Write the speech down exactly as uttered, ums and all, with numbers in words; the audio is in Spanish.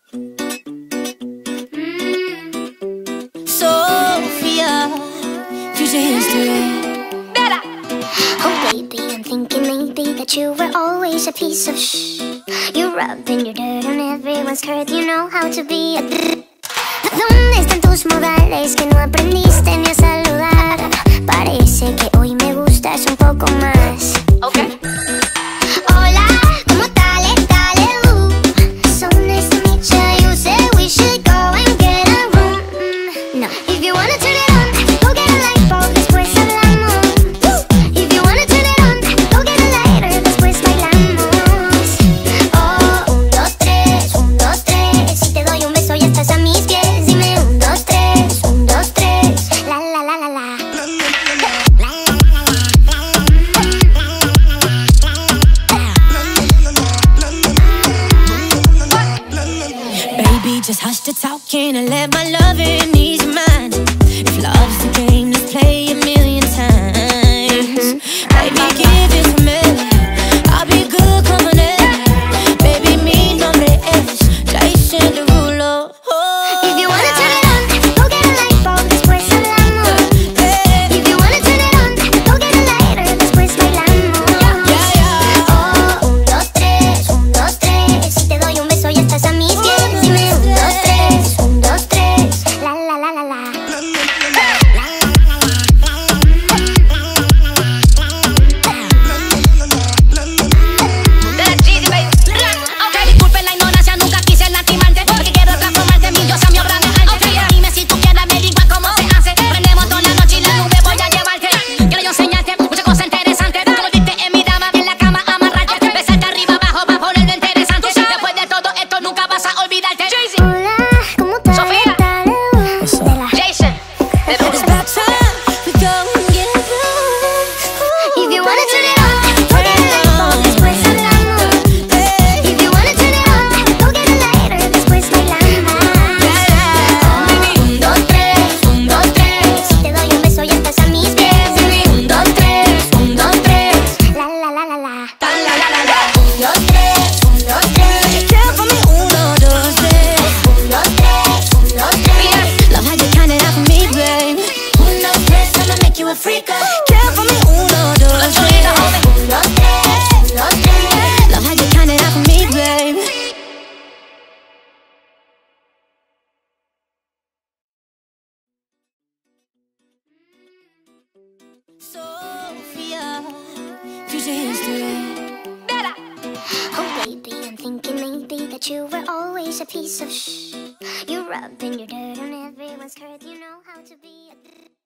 Sophia, future history. Oh baby, I'm thinking maybe that you were always a piece of shh. You're rubbing your dirt on everyone's skirt. You know how to be a ¿Dónde están tus modales que no aprendiste ni a saludar? Parece que hoy me gustas un poco más. Okay. Hola, ¿cómo tal? Dale, uh. So nice to meet you. You said we should go and get a room. Mm, no. If you wanna turn it on, go get a light bulb, después hablamos. If you wanna turn it on, go get a lighter, después bailamos. Oh, un, dos, tres, un, dos, tres. Si te doy un beso ya estás a mis pies. Dime un, dos, tres, un, dos, tres. La, la, la, la, la. Baby, just hush the talking and let my loving ease your mind. If love's the game, let's play a million times. Baby, give it to me. I'll be good company. Baby, mi nombre es Jason Derulo. Oh. If you wanna turn it on, go get a light bulb, después hablamos. If you wanna turn it on, go get a lighter, después bailamos. Yeah, yeah. Oh, un, dos, tres, un, dos, tres. Si te doy un beso ya estás a mis pies. Dime un, dos, tres, un, dos, tres. La, la, la, la, la. Ok, disculpen la ignorancia, nunca quise lastimarte, porque quiero transformarte en mi diosa, mi obra de arte. Dime si tú quieres, me digas cómo se hace. Prendemos toda la noche y la nube voy a llevarte. Quiero yo enseñarte muchas cosas interesantes. Como viste en mi dama, en la cama amarrarte. Besarte arriba, abajo, va a ponerlo interesante. Después de todo esto, nunca vas a olvidarte. Hola, ¿cómo tal? Sofía. Dale, uh. De la- Jason, It's about time we go and get through. If you wanna turn it on, go get a light bulb, después hablamos. If you wanna turn it on, go get a lighter, después bailamos. Un, dos, tres, un, dos, tres. Si te doy un beso ya estás a mis pies. Dime un, dos, tres, un, dos, tres. La, la, la, la, la. Un, dos, tres, un, dos, tres. Care for me, uno, dos, tres. Un, dos, tres, un, dos, tres. Love how you count it out for me, babe. Un, dos, tres, I'ma make you a freak. Care for me, uno, dos, tres. Un, dos, tres, un, dos, tres. Love how you count it out for me, babe. Sophia, future history. Oh baby, I'm thinking maybe that you were always a piece of shh. You're rubbing your dirt on everyone's skirt. You know how to be a